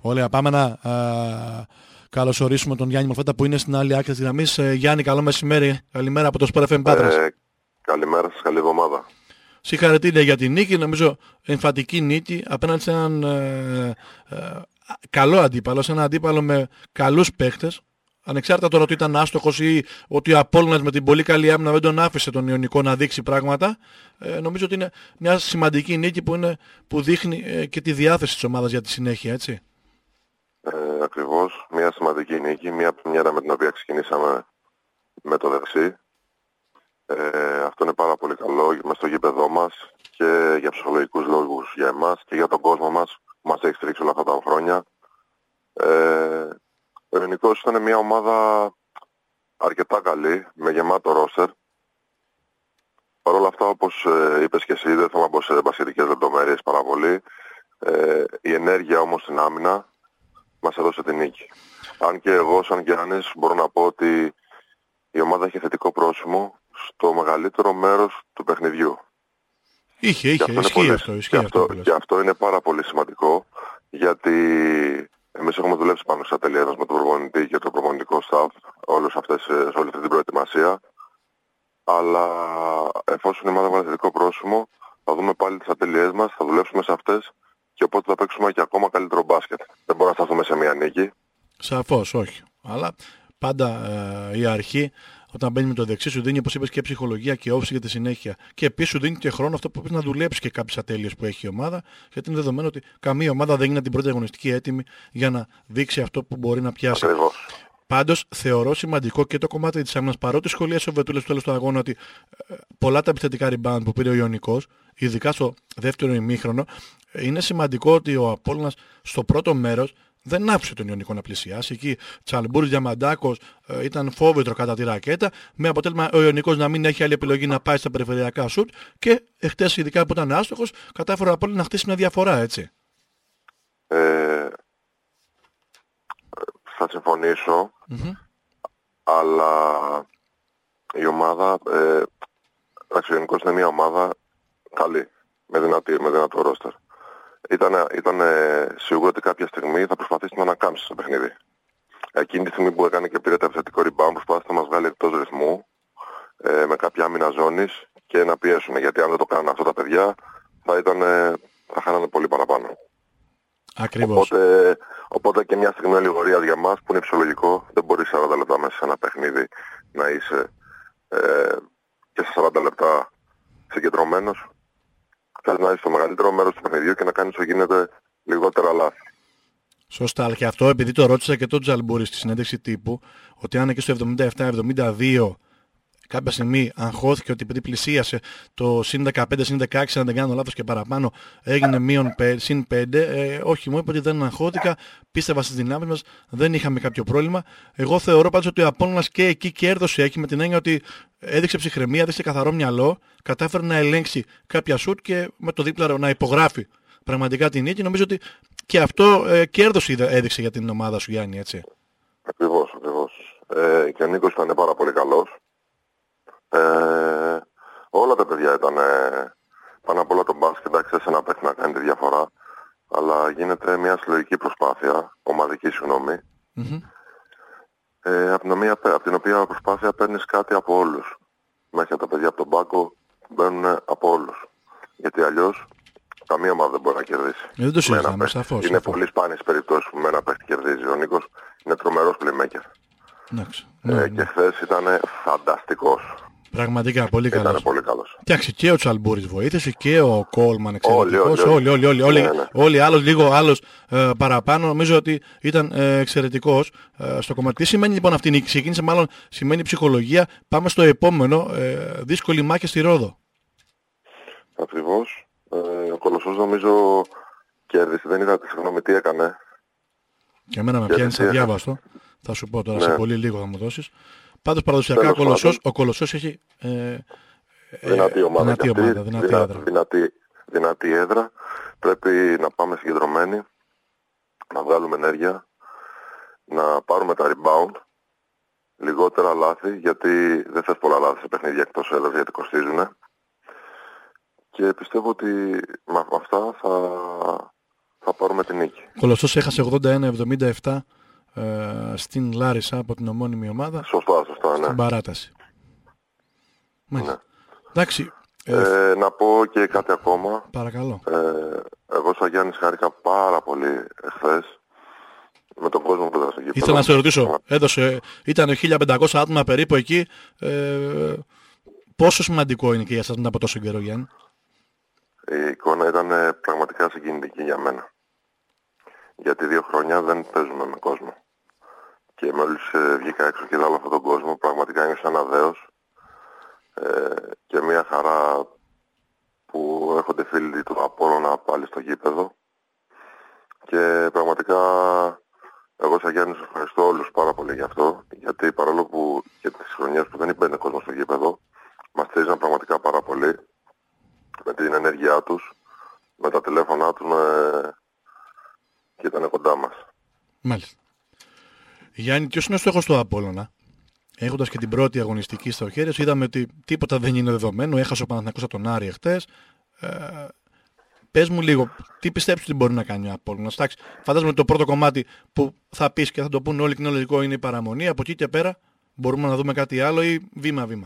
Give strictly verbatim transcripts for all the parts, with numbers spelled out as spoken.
Ωραία, πάμε να α, καλωσορίσουμε τον Γιάννη Μορφέτα που είναι στην άλλη άκρη της γραμμής. Ε, Γιάννη, καλό μεσημέρι. Καλημέρα από το Sport εφ εμ Πάτρας. Ε, καλημέρα σας, καλή εβδομάδα. Συγχαρητήρια για την νίκη. Νομίζω εμφατική νίκη απέναντι σε έναν ε, ε, καλό αντίπαλο, σε έναν αντίπαλο με καλούς παίχτες. Ανεξάρτητα τώρα ότι ήταν άστοχος ή ότι ο Απόλλωνας με την πολύ καλή άμυνα δεν τον άφησε τον Ιωνικό να δείξει πράγματα, ε, νομίζω ότι είναι μια σημαντική νίκη που, είναι, που δείχνει ε, και τη διάθεση της ομάδας για τη συνέχεια, έτσι. Ε, ακριβώς, μια σημαντική νίκη, μια πρεμιέρα με την οποία ξεκινήσαμε με το δεξί. Ε, αυτό είναι πάρα πολύ καλό μες στο γήπεδό μας και για ψυχολογικούς λόγους για εμάς και για τον κόσμο μας που μας έχει στηρίξει όλα αυτά τα χρόνια. Ε, ο Ιωνικός ήταν μια ομάδα αρκετά καλή, με γεμάτο ρόστερ. Παρ' όλα αυτά, όπως ε, είπες και εσύ, δεν θα μπω σε μπασκετικές λεπτομέρειες πάρα πολύ. Ε, η ενέργεια όμως στην άμυνα μας έδωσε την νίκη. Αν και εγώ, σαν Γιάννης, μπορώ να πω ότι η ομάδα είχε θετικό πρόσημο στο μεγαλύτερο μέρος του παιχνιδιού. Είχε, είχε, ισχύει πολύ, αυτό. Ισχύει και, αυτό, αυτό και αυτό είναι πάρα πολύ σημαντικό, γιατί εμείς έχουμε δουλέψει πάνω στα τελειές με τον προπονητή και το προπονητικό staff όλες αυτές, σε όλη αυτή την προετοιμασία. Αλλά εφόσον η ομάδα βάλει θετικό πρόσημο, θα δούμε πάλι τις ατελειές μας, θα δουλέψουμε σε αυτές και οπότε θα παίξουμε και ακόμα καλύτερο μπάσκετ. Δεν μπορούμε να σταθούμε σε μία νίκη. Σαφώς, όχι. Αλλά πάντα ε, η αρχή, όταν μπαίνει με το δεξί, σου δίνει, όπως είπες, και ψυχολογία και όψη για τη συνέχεια. Και επίσης σου δίνει και χρόνο αυτό που πρέπει να δουλέψει και κάποιες ατέλειες που έχει η ομάδα. Γιατί είναι δεδομένο ότι καμία ομάδα δεν είναι την πρώτη αγωνιστική έτοιμη για να δείξει αυτό που μπορεί να πιάσει. Ακριβώς. Πάντως θεωρώ σημαντικό και το κομμάτι της άμυνας, παρότι σχολίασε ο Βετούλης στο τέλος του αγώνα ότι ε, πολλά τα επιθετικά rebound που πήρε ο Ιωνικός, ειδικά στο δεύτερο ημίχρονο, είναι σημαντικό ότι ο Απόλλωνας στο πρώτο μέρος δεν άφησε τον Ιωνικό να πλησιάσει. Εκεί Τσαλμπούρης, Διαμαντάκος, ε, ήταν φόβητρο κατά τη ρακέτα, με αποτέλεσμα ο Ιωνικός να μην έχει άλλη επιλογή να πάει στα περιφερειακά σουτ και εχθές, ειδικά που ήταν άστοχος, κατάφερε ο Απόλλωνας να χτίσει μια διαφορά, έτσι. Ε, θα συμφωνήσω, Mm-hmm. αλλά η ομάδα, ε, εντάξει, ο Ιωνικός είναι μια ομάδα καλή, με, δυνατή, με δυνατό ρόστερ. Ήταν, ήταν σίγουρο ότι κάποια στιγμή θα προσπαθήσει να ανακάμψει στο παιχνίδι. Εκείνη τη στιγμή που έκανε και πήρε το επιθετικό rebound, προσπάθησε να μας βγάλει εκτός ρυθμού, ε, με κάποια άμυνα ζώνης και να πιέσουν. Γιατί αν δεν το κάνουν αυτά τα παιδιά, θα, ήταν, θα χάνανε πολύ παραπάνω. Ακριβώς. Οπότε, οπότε και μια στιγμή ολιγορίας για μας, που είναι φυσιολογικό, δεν μπορεί σαράντα λεπτά μέσα σε ένα παιχνίδι να είσαι ε, και σε σαράντα λεπτά συγκεντρωμένος. Θες να είσαι στο μεγαλύτερο μέρος του παιχνιδιού και να κάνεις όσο γίνεται λιγότερα λάθη. Σωστά, και αυτό επειδή το ρώτησα και τον Τζαλμπούρη στη συνέντευξη τύπου, ότι αν και στο εβδομήντα επτά εβδομήντα δύο κάποια στιγμή αγχώθηκε ότι επειδή πλησίασε το συν δεκαπέντε συν δεκαέξι, αν δεν κάνω λάθος και παραπάνω, έγινε μείον συν πέντε. Ε, όχι, μου είπε ότι δεν αγχώθηκα, πίστευα στις δυνάμεις μας, δεν είχαμε κάποιο πρόβλημα. Εγώ θεωρώ πάντως ότι ο Απόλλωνας και εκεί κέρδωσε έχει, με την έννοια ότι έδειξε ψυχραιμία, έδειξε καθαρό μυαλό, κατάφερε να ελέγξει κάποια σουτ και με το δίπλαρο να υπογράφει πραγματικά την νίκη. Νομίζω ότι και αυτό ε, κέρδος έδειξε για την ομάδα σου, Γιάννη, έτσι. Ακριβώς, ακριβώς. Ε, και ο Νίκος ήταν πάρα πολύ καλός. Ε, όλα τα παιδιά ήταν ε, πάνω απ' όλα το μπάσκετ, εντάξει, σε ένα παίχτη να κάνει τη διαφορά, αλλά γίνεται μια συλλογική προσπάθεια, ομαδική συγγνώμη, Mm-hmm. ε, από, την οποία, από την οποία προσπάθεια παίρνεις κάτι από όλους. Μέχρι τα παιδιά από τον πάγκο μπαίνουν από όλους. Γιατί αλλιώς καμία ομάδα δεν μπορεί να κερδίσει. Ε, δεν το συζητάμε, σαφώς. Είναι πολύ σπάνιες περιπτώσεις που με ένα παίχτη κερδίζει. Ο Νίκος είναι τρομερός playmaker. Εντάξει, ε, ναι, και ναι. χθες ήταν φανταστικός. Πραγματικά πολύ καλός. Ήταν πολύ καλός. Εντάξει, και ο Τσαλμπούρης βοήθησε και ο Κόλμαν εξαιρετικός. Όλοι, όλοι, όλοι, όλοι, όλοι, ναι, ναι. όλοι άλλος, λίγο άλλος ε, παραπάνω. Νομίζω ότι ήταν ε, εξαιρετικός ε, στο κομμάτι. Τι σημαίνει λοιπόν αυτή η νίκη? Ξεκίνησε μάλλον, σημαίνει ψυχολογία. Πάμε στο επόμενο, ε, δύσκολη μάχη στη Ρόδο. Ακριβώς. Ε, ο Κολοσσός νομίζω κέρδισε. Δεν είδα, συγγνώμη, τι έκανε. Και εμένα με πιάνει αδιάβαστο. Θα σου πω τώρα, ναι. σε πολύ λίγο θα μου δώσεις. Πάντως παραδοσιακά ο Κολοσσός, ο Κολοσσός έχει ε, δυνατή ομάδα, δυνατή, ομάδα, δυνατή, δυνα, έδρα. δυνατή, δυνατή έδρα. Πρέπει να πάμε συγκεντρωμένοι, να βγάλουμε ενέργεια, να πάρουμε τα rebound, λιγότερα λάθη, γιατί δεν θες πολλά λάθη σε παιχνίδια εκτός έδρας, γιατί κοστίζουν. Και πιστεύω ότι με αυτά θα, θα πάρουμε την νίκη. Ο Κολοσσός έχασε ογδόντα ένα εβδομήντα επτά ε, στην Λάρισα από την ομώνυμη ομάδα. Σωστά, σωστά, ναι. Στην παράταση. Ναι. Εντάξει. Ε, ε, να πω και κάτι ακόμα. Παρακαλώ. Ε, εγώ σαν Γιάννης χάρηκα πάρα πολύ εχθές με τον κόσμο που έδωσε εκεί. Ήθελα να σε ρωτήσω, έδωσε, ήταν χίλια πεντακόσια άτομα περίπου εκεί. Ε, πόσο σημαντικό είναι και για σας μετά από τόσο καιρό, Γιάννη? Η εικόνα ήταν ε, πραγματικά συγκινητική για μένα. Γιατί δύο χρόνια δεν παίζουμε με κόσμο. Και μόλις ε, βγήκα έξω και είδα όλο αυτόν τον κόσμο, πραγματικά νιώσα ένα δέος ε, και μια χαρά που έρχονται φίλοι του Απόλλωνα πάλι στο γήπεδο. Και πραγματικά εγώ σαν Γιάννης ευχαριστώ όλους πάρα πολύ γι' αυτό, γιατί παρόλο που και τις χρονιές που δεν υπήρχε κόσμο στο γήπεδο, μας στήριζαν πραγματικά πάρα πολύ με την ενέργειά τους, με τα τηλέφωνά τους με... και ήταν κοντά μας. Μάλιστα. Γιάννη, ποιος είναι ο στόχος του Απόλλωνα? Έχοντας και την πρώτη αγωνιστική στο χέρι σου, είδαμε ότι τίποτα δεν είναι δεδομένο. Έχασε ο Παναθηναϊκός από τον Άρη εχθές. Ε, πες μου λίγο, τι πιστεύεις ότι μπορεί να κάνει ο Απόλλωνας? Εντάξει, φαντάζομαι το πρώτο κομμάτι που θα πεις και θα το πούνε όλοι και είναι λογικό είναι η παραμονή. Από εκεί και πέρα μπορούμε να δούμε κάτι άλλο ή βήμα-βήμα?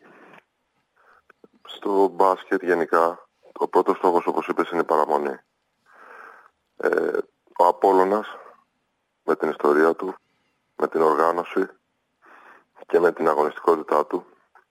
Στο μπάσκετ γενικά, ο πρώτος στόχος όπως είπες είναι η παραμονή. Ε, ο Απόλλωνας με την ιστορία του, με την οργάνωση και με την αγωνιστικότητά του,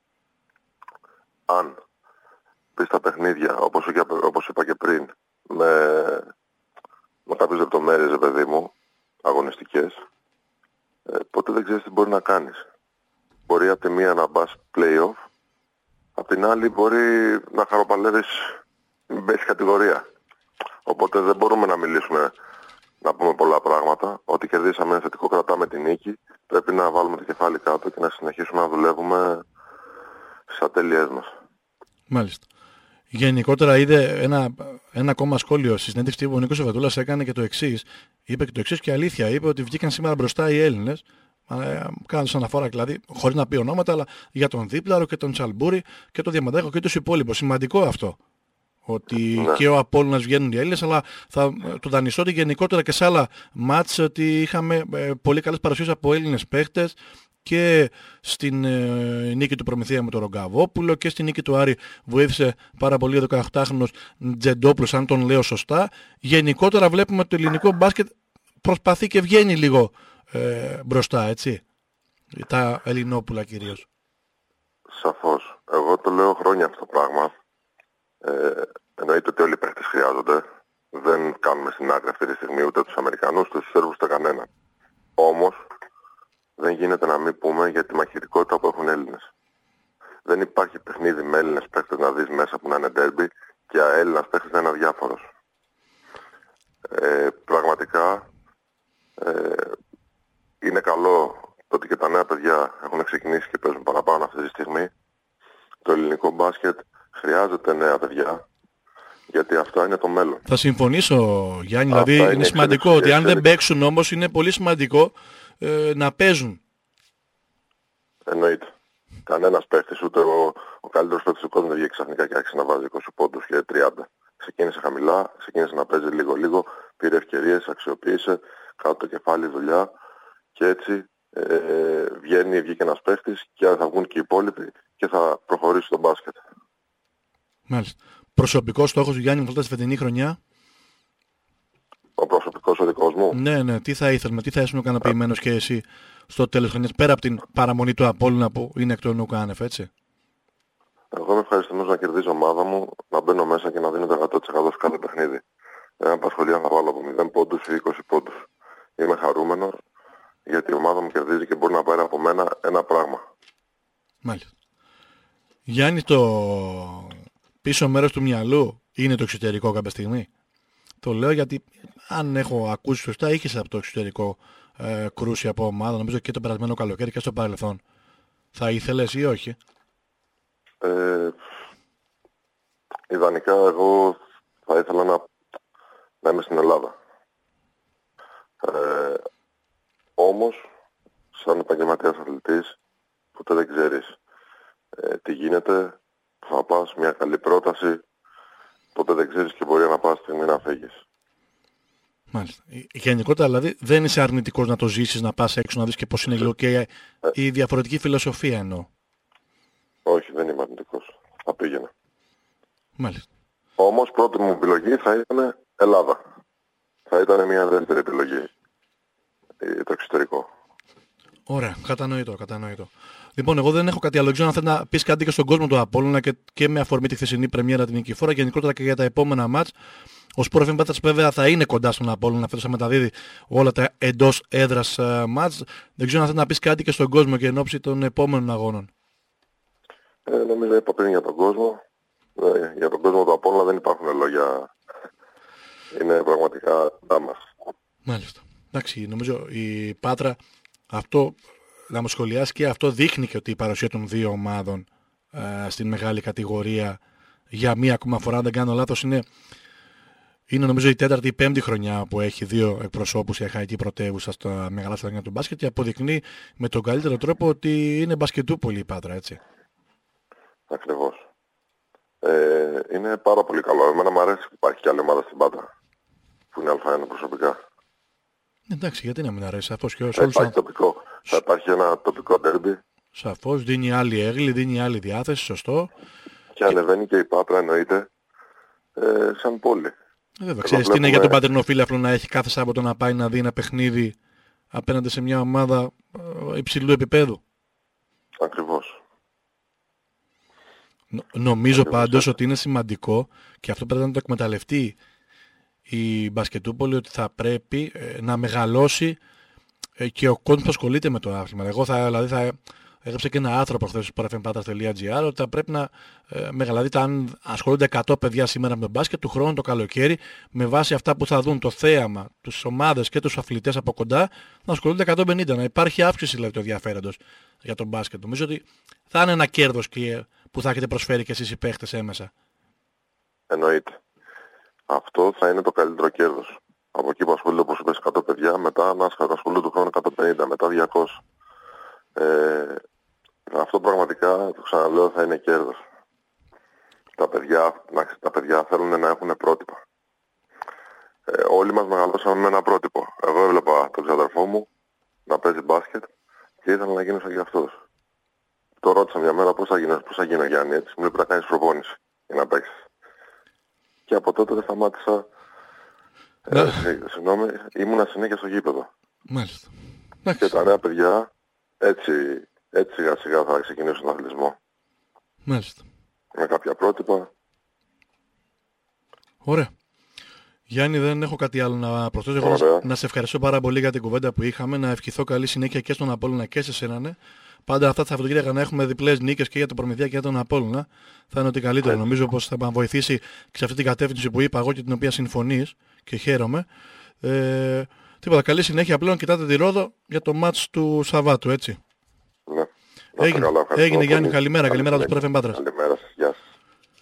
αν πει στα παιχνίδια, όπως, όπως είπα και πριν, με, με κάποιες λεπτομέρειες, παιδί μου, αγωνιστικές, ε, ποτέ δεν ξέρεις τι μπορεί να κάνεις. Μπορεί από τη μία να μπας play-off, απ' την άλλη μπορεί να χαροπαλεύεις base κατηγορία. Οπότε δεν μπορούμε να μιλήσουμε, να πούμε πολλά πράγματα. Ότι κερδίσαμε ένα θετικό, κρατάμε τη νίκη. Πρέπει να βάλουμε το κεφάλι κάτω και να συνεχίσουμε να δουλεύουμε στις ατέλειές μας. Μάλιστα. Γενικότερα είδε ένα, ένα ακόμα σχόλιο στη συνέντευξη που ο Νίκος Εβετούλας έκανε και το εξής. Είπε και το εξής και αλήθεια. Είπε ότι βγήκαν σήμερα μπροστά οι Έλληνες. Κάνοντας αναφορά δηλαδή, χωρίς να πει ονόματα, αλλά για τον Δίπλαρο και τον Τσαλμπούρη και τον Διαμαντάκο και τους υπόλοιπους. Σημαντικό αυτό. Ότι ναι, και ο Απόλλωνας βγαίνουν οι Έλληνες, αλλά θα το δανειστώ ότι γενικότερα και σε άλλα μάτς ότι είχαμε ε, πολύ καλές παρουσίες από Έλληνες παίχτες και στην ε, νίκη του Προμηθέα με τον Ρογκαβόπουλο και στην νίκη του Άρη βοήθησε πάρα πολύ ο δεκαοκτάχρονος Τζεντόπουλος, αν τον λέω σωστά. Γενικότερα βλέπουμε ότι το ελληνικό μπάσκετ προσπαθεί και βγαίνει λίγο ε, μπροστά, έτσι. Τα Ελληνόπουλα κυρίως. Σαφώς. Εγώ το λέω χρόνια αυτό το πράγμα. Ε, εννοείται ότι όλοι οι παίχτες χρειάζονται. Δεν κάνουμε στην άκρη αυτή τη στιγμή ούτε τους Αμερικανούς, ούτε τους Σέρβους, ούτε κανέναν. Όμως δεν γίνεται να μην πούμε για τη μαχητικότητα που έχουν Έλληνες. Δεν υπάρχει παιχνίδι με Έλληνες παίχτες να δεις μέσα που να είναι ντέρμπι και Έλληνας παίχτες να είναι αδιάφορος. Ε, πραγματικά ε, είναι καλό το ότι και τα νέα παιδιά έχουν ξεκινήσει και παίζουν παραπάνω αυτή τη στιγμή. Το ελληνικό μπάσκετ χρειάζεται νέα παιδιά, γιατί αυτό είναι το μέλλον. Θα συμφωνήσω, Γιάννη, δηλαδή είναι, είναι σημαντικό εξέλιξη, ότι αν δεν παίξουν όμως είναι πολύ σημαντικό ε, να παίζουν. Εννοείται. Κανένας παίχτης, ούτε ο, ο καλύτερος παίχτης του κόσμου δεν βγήκε ξαφνικά και άρχισε να βάζει είκοσι πόντους και τριάντα. Ξεκίνησε χαμηλά, ξεκίνησε να παίζει λίγο-λίγο, πήρε ευκαιρίες, αξιοποίησε, κάτω το κεφάλι δουλειά και έτσι ε, βγαίνει, βγήκε ένας παίχτης και θα βγουν και οι υπόλοιποι και θα προχωρήσει το μπάσκετ. Μάλιστα. Προσωπικός στόχος του Γιάννη Μουφαλτά στη φετινή χρονιά? Ο προσωπικός ο δικός μου. Ναι, ναι. Τι θα ήθελες, με τι θα ήσουν ικανοποιημένος και εσύ στο τέλος της χρονιάς, πέρα από την παραμονή του Απόλλωνα που είναι εκ των ουκάνευ, έτσι? Εγώ είμαι ευχαριστημένος να κερδίζω ομάδα μου, να μπαίνω μέσα και να δίνω το εκατό τοις εκατό σε κάθε παιχνίδι. Δεν με απασχολεί αν θα βάλω από μηδέν πόντους ή είκοσι πόντους. Είμαι χαρούμενος γιατί η ομάδα μου κερδίζει και μπορεί να πάρει από μένα ένα πράγμα. Μάλιστα. Γιάννη, το πίσω μέρος του μυαλού είναι το εξωτερικό κάποια στιγμή? Το λέω γιατί αν έχω ακούσει σωστά, είχες από το εξωτερικό ε, κρούση από ομάδα, νομίζω και το περασμένο καλοκαίρι και στο παρελθόν. Θα ήθελες ή όχι? Ε, ιδανικά εγώ θα ήθελα να, να είμαι στην Ελλάδα. Ε, όμως, σαν επαγγελματίας αθλητής, ποτέ δεν ξέρεις ε, τι γίνεται, θα πας μια καλή πρόταση, ποτέ δεν ξέρεις και μπορεί να πας στιγμή να φύγεις. Μάλιστα. Γενικότερα δηλαδή δεν είσαι αρνητικός να το ζήσεις, να πας έξω να δεις και πώς είναι λίγο και Ε, η διαφορετική φιλοσοφία εννοώ. όχι, δεν είμαι αρνητικός. Θα πήγαινα. Μάλιστα. Όμως πρώτη μου επιλογή θα ήταν Ελλάδα. Θα ήταν μια δεύτερη επιλογή. ε, Το εξωτερικό. Ωραία, κατανοητό, κατανοητό. Λοιπόν, εγώ δεν έχω κάτι άλλο. Ξέρω αν θέλει να πεις κάτι και στον κόσμο του Απόλλωνα και, και με αφορμή τη χθεσινή πρεμιέρα την Νικηφόρα, γενικότερα και για τα επόμενα μάτς. Ο Sport εφ εμ Πάτρας βέβαια θα είναι κοντά στον Απόλλωνα, φέτος θα μεταδίδει όλα τα εντός έδρας uh, μάτς. Δεν ξέρω αν θέλει να πεις κάτι και στον κόσμο και εν ώψη των επόμενων αγώνων. Ε, νομίζω είπα πριν για τον κόσμο. Ε, για τον κόσμο του Απόλλωνα δεν υπάρχουν λόγια. Είναι πραγματικά κοντά μας. Μάλιστα. Εντάξει, νομίζω η Πάτρα αυτό να μου σχολιάσει και αυτό δείχνει και ότι η παρουσία των δύο ομάδων ε, στην μεγάλη κατηγορία για μία ακόμα φορά, αν δεν κάνω λάθος, είναι, είναι νομίζω η τέταρτη ή πέμπτη χρονιά που έχει δύο εκπροσώπους η αχαϊκή πρωτεύουσα στα μεγάλα σταδionιά του μπάσκετ και αποδεικνύει με τον καλύτερο τρόπο ότι είναι μπασκετούπολη η Πάτρα, έτσι. Ακριβώς. Ε, είναι πάρα πολύ καλό. Εμένα μου αρέσει που υπάρχει και άλλη ομάδα στην Πάτρα. Που είναι Α1 προσωπικά. Εντάξει, γιατί να μην αρέσει, σαφώς και Θα όλους υπάρχει τοπικό. Θα υπάρχει ένα τοπικό ντέρμπι. σαφώς δίνει άλλη έγκλη, δίνει άλλη διάθεση, σωστό. Και ανεβαίνει και η Πάτρα εννοείται ε, σαν πόλη. Ε, βέβαια, Εδώ ξέρεις τι είναι βλέπουμε- για τον πατρινοφύλαφλο να έχει κάθε Σάββατο να πάει να δει ένα παιχνίδι απέναντι σε μια ομάδα ε, υψηλού επίπεδου. Ακριβώς. Νο- νομίζω Ακριβώς πάντως έτσι. ότι είναι σημαντικό και αυτό πρέπει να το εκμεταλλευτεί η μπασκετούπολη, ότι θα πρέπει ε, να μεγαλώσει ε, και ο κόσμος που ασχολείται με το άθλημα. Εγώ θα, δηλαδή θα έγραψα και ένα άρθρο προχθές στο sport f m patras dot gr ότι θα πρέπει να ε, μεγαλαδείτε, αν ασχολούνται εκατό παιδιά σήμερα με τον μπάσκετ, του χρόνου το καλοκαίρι, με βάση αυτά που θα δουν το θέαμα, τους ομάδες και τους αθλητές από κοντά, να ασχολούνται εκατόν πενήντα, να υπάρχει αύξηση δηλαδή του ενδιαφέροντος για τον μπάσκετ. Νομίζω ότι θα είναι ένα κέρδος και, που θα έχετε προσφέρει και εσείς οι παίχτες έμεσα. Εννοείται. Αυτό θα είναι το καλύτερο κέρδος. Από εκεί που ασχολούνται όπως είπες εκατό παιδιά, μετά να ασχολούνται του χρόνου εκατόν πενήντα, μετά διακόσια. Ε, αυτό πραγματικά, το ξαναλέω, θα είναι κέρδος. Τα παιδιά, να- τα παιδιά θέλουν να έχουν πρότυπα. Ε, όλοι μας μεγαλώσαμε με ένα πρότυπο. Εγώ έβλεπα τον ξαδερφό μου να παίζει μπάσκετ και ήθελα να γίνω σαν και αυτός. Το ρώτησα μια μέρα πώς θα γίνω, πώς θα γίνω Γιάννη, έτσι. Μου λέει πρέπει να κάνεις προπόνηση για να παίξεις. Και από τότε δεν σταμάτησα. Ναι. Ε, συγγνώμη, ήμουνα συνέχεια στο γήπεδο. Μάλιστα. Και Εντάξει. τα νέα παιδιά έτσι, έτσι σιγά σιγά θα ξεκινήσουν τον αθλητισμό. Μάλιστα. Με κάποια πρότυπα. Ωραία. Γιάννη, δεν έχω κάτι άλλο να προσθέσω. Εγώ Ωραία. να σε ευχαριστώ πάρα πολύ για την κουβέντα που είχαμε. Να ευχηθώ καλή συνέχεια και στον Απόλλωνα και σε σένα. Ναι. Πάντα αυτά τα Σαββατοκύριακα να έχουμε διπλές νίκες και για τον Προμηθεία και για τον Απόλλωνα. Θα είναι ότι καλύτερο. Έτσι. Νομίζω πως θα μας βοηθήσει και σε αυτή την κατεύθυνση που είπα εγώ και την οποία συμφωνείς και χαίρομαι. Ε, τίποτα, καλή συνέχεια πλέον. Κοιτάτε τη Ρόδο για το μάτς του Σαββάτου, έτσι. Ναι. Να είστε Έγινε. καλά, ευχαριστώ Έγινε, Γιάννη, πολύ. καλημέρα. Καλή Καλημέρα από το συνέχεια. Sport εφ εμ Πάτρας. Καλημέρα σας. Γεια σας.